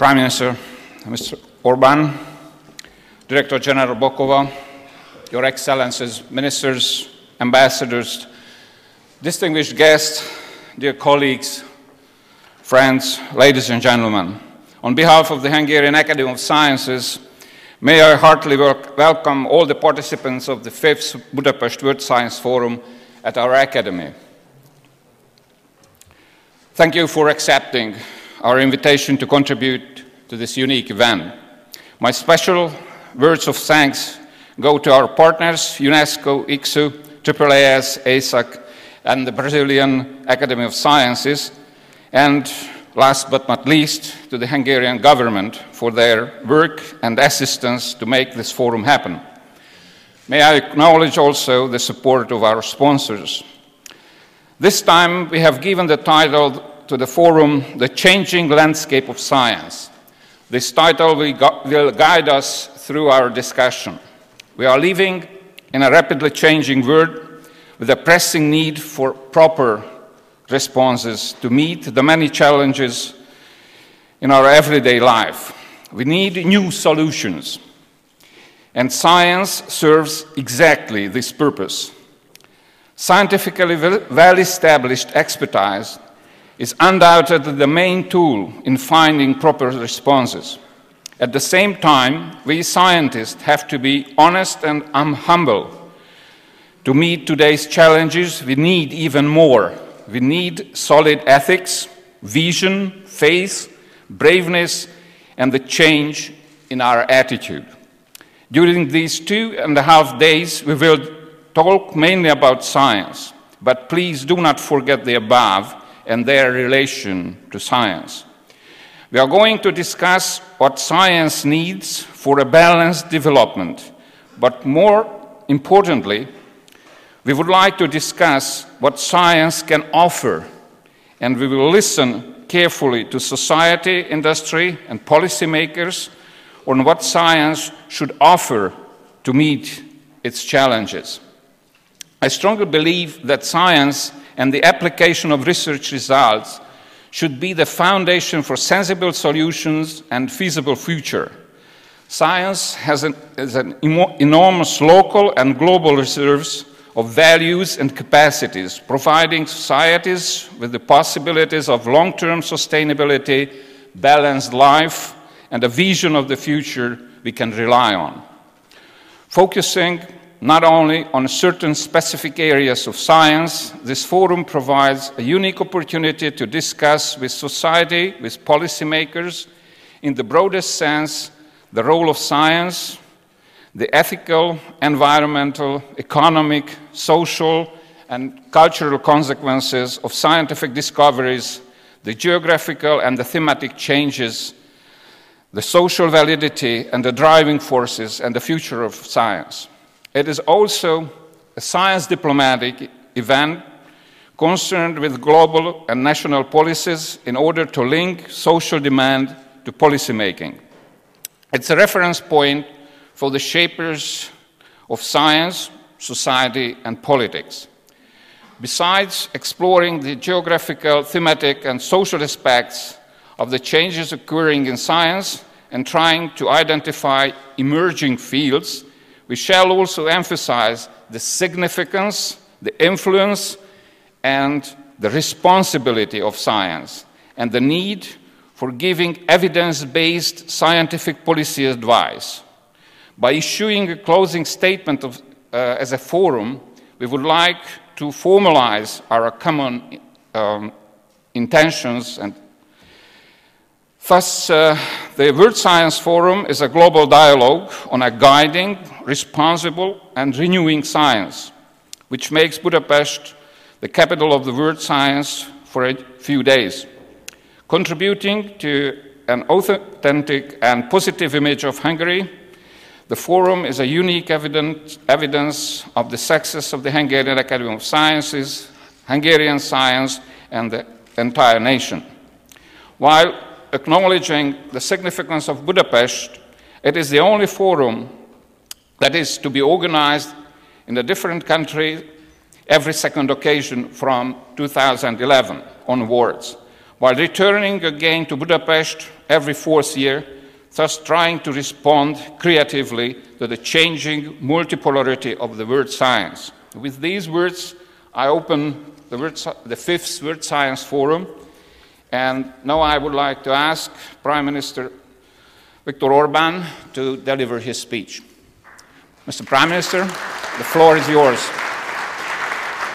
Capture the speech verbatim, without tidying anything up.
Prime Minister, Mister Orban, Director General Bokova, Your Excellencies, Ministers, Ambassadors, distinguished guests, dear colleagues, friends, ladies and gentlemen. On behalf of the Hungarian Academy of Sciences, may I heartily welcome all the participants of the fifth Budapest World Science Forum at our Academy. Thank you for accepting our invitation to contribute to this unique event. My special words of thanks go to our partners, UNESCO, I C S U, A A A S, A S A C, and the Brazilian Academy of Sciences, and last but not least, to the Hungarian government for their work and assistance to make this forum happen. May I acknowledge also the support of our sponsors. This time we have given the title to the forum, The Changing Landscape of Science. This title will, will guide us through our discussion. We are living in a rapidly changing world with a pressing need for proper responses to meet the many challenges in our everyday life. We need new solutions, and science serves exactly this purpose. Scientifically well-established expertise is undoubtedly the main tool in finding proper responses. At the same time, we scientists have to be honest and humble. To meet today's challenges, we need even more. We need solid ethics, vision, faith, braveness, and the change in our attitude. During these two and a half days, we will talk mainly about science, but please do not forget the above and their relation to science. We are going to discuss what science needs for a balanced development, but more importantly, we would like to discuss what science can offer, and we will listen carefully to society, industry, and policymakers on what science should offer to meet its challenges. I strongly believe that science and the application of research results should be the foundation for sensible solutions and feasible future. Science has an, has an enormous local and global reserves of values and capacities, providing societies with the possibilities of long-term sustainability, balanced life, and a vision of the future we can rely on. Focusing not only on certain specific areas of science, this forum provides a unique opportunity to discuss with society, with policymakers, in the broadest sense, the role of science, the ethical, environmental, economic, social, and cultural consequences of scientific discoveries, the geographical and the thematic changes, the social validity and the driving forces, and the future of science. It is also a science diplomatic event concerned with global and national policies in order to link social demand to policymaking. It's a reference point for the shapers of science, society, and politics. Besides exploring the geographical, thematic, and social aspects of the changes occurring in science and trying to identify emerging fields, we shall also emphasize the significance, the influence, and the responsibility of science, and the need for giving evidence-based scientific policy advice. By issuing a closing statement of, uh, as a forum, we would like to formalize our common um, intentions. And thus, uh, the World Science Forum is a global dialogue on a guiding, responsible, and renewing science, which makes Budapest the capital of the world science for a few days. Contributing to an authentic and positive image of Hungary, the forum is a unique evident, evidence of the success of the Hungarian Academy of Sciences, Hungarian science, and the entire nation. While acknowledging the significance of Budapest, it is the only forum that is to be organized in a different country every second occasion from two thousand eleven onwards. while returning again to Budapest every fourth year, thus trying to respond creatively to the changing multipolarity of the world science. With these words, I open the, word, the fifth World Science Forum, and now I would like to ask Prime Minister Viktor Orbán to deliver his speech. Mister Prime Minister, the floor is yours.